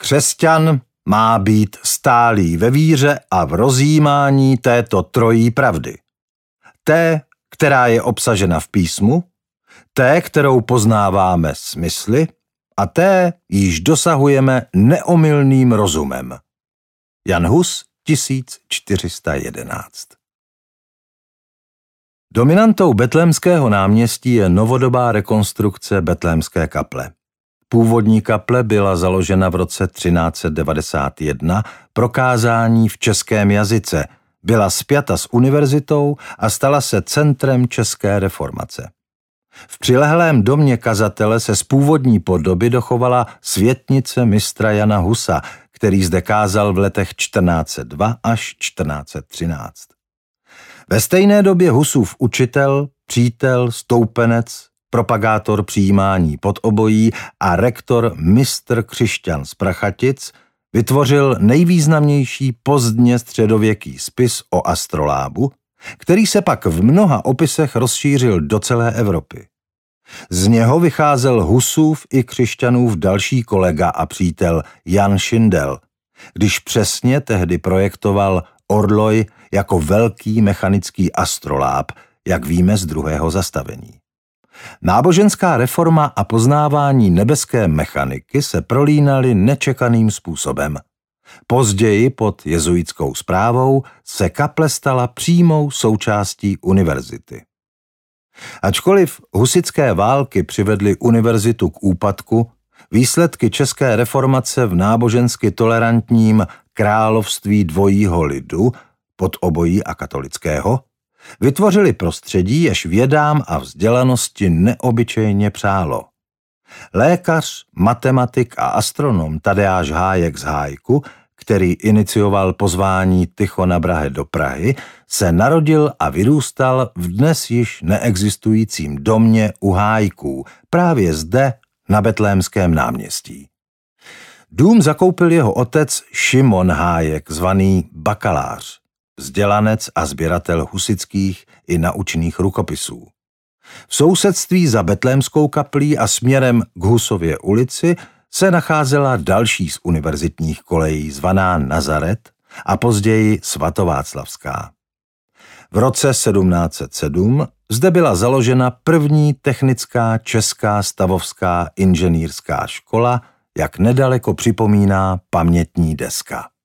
Křesťan má být stálý ve víře a v rozjímání této trojí pravdy. Té, která je obsažena v písmu, té, kterou poznáváme smysly, a té, již dosahujeme neomylným rozumem. Jan Hus, 1411. Dominantou Betlémského náměstí je novodobá rekonstrukce Betlémské kaple. Původní kaple byla založena v roce 1391 pro kázání v českém jazyce, byla spjata s univerzitou a stala se centrem české reformace. V přilehlém domě kazatele se z původní podoby dochovala světnice mistra Jana Husa, který zde kázal v letech 1402 až 1413. Ve stejné době Husův učitel, přítel, stoupenec, propagátor přijímání podobojí a rektor mistr Křišťan z Prachatic vytvořil nejvýznamnější pozdně středověký spis o astrolábu, který se pak v mnoha opisech rozšířil do celé Evropy. Z něho vycházel Husův i Křišťanův další kolega a přítel Jan Šindel, když přesně tehdy projektoval orloj jako velký mechanický astroláb, jak víme z druhého zastavení. Náboženská reforma a poznávání nebeské mechaniky se prolínaly nečekaným způsobem. Později pod jezuitskou správou se kaple stala přímou součástí univerzity. Ačkoliv husitské války přivedly univerzitu k úpadku, výsledky české reformace v nábožensky tolerantním království dvojího lidu, podobojí a katolického, vytvořili prostředí, jež vědám a vzdělanosti neobyčejně přálo. Lékař, matematik a astronom Tadeáš Hájek z Hájku, který inicioval pozvání Tychona Brahe do Prahy, se narodil a vyrůstal v dnes již neexistujícím domě u Hájků, právě zde na Betlémském náměstí. Dům zakoupil jeho otec Šimon Hájek, zvaný bakalář, vzdělanec a sběratel husitských i naučných rukopisů. V sousedství za Betlémskou kaplí a směrem k Husově ulici se nacházela další z univerzitních kolejí zvaná Nazaret a později Svatováclavská. V roce 1707 zde byla založena první technická česká stavovská inženýrská škola, jak nedaleko připomíná pamětní deska.